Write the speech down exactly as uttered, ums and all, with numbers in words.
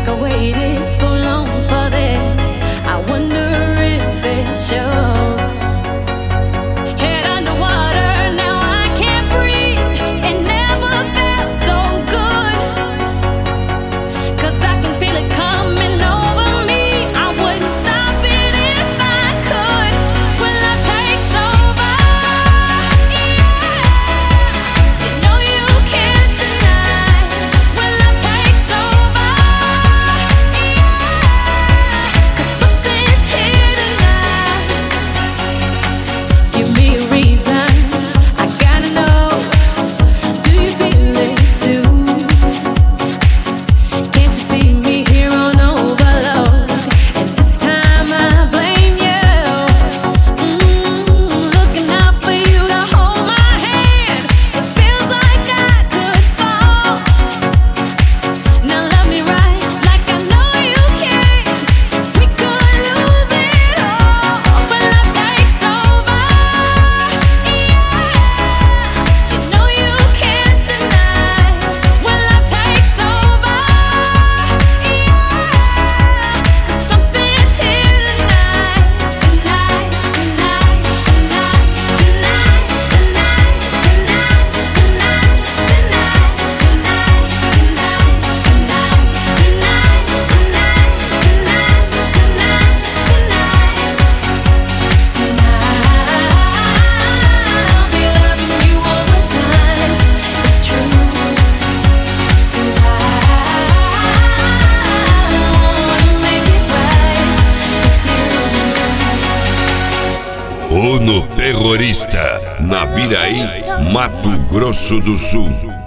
like I waited so long for this. I wonder if it shows. Head underwater, now I can't breathe. It never felt so good. 'Cause I can feel it coming over me. I wouldn't stop it if I could. Will I take over? Yeah. You know you can't deny. Will I take over? Yeah. 'Cause something's here tonight. Give me a reason, I gotta know. Do you feel it too? Can't you see me here on overload? And this time I blame you. Mm, looking out for you to hold my hand. It feels like I could fall. Now love me right, like I know you can. We could lose it all. Will I take over? Yeah. You know you can't deny. Will I take over? Yeah. 'Cause something's here tonight, tonight, tonight, tonight, tonight, tonight, tonight, tonight, tonight, tonight, tonight, tonight, tonight, tonight, tonight, I'll be loving you all the time. It's true. 'Cause I wanna make it right with you. Ono Terrorista, na Viraí, Mato Grosso do Sul.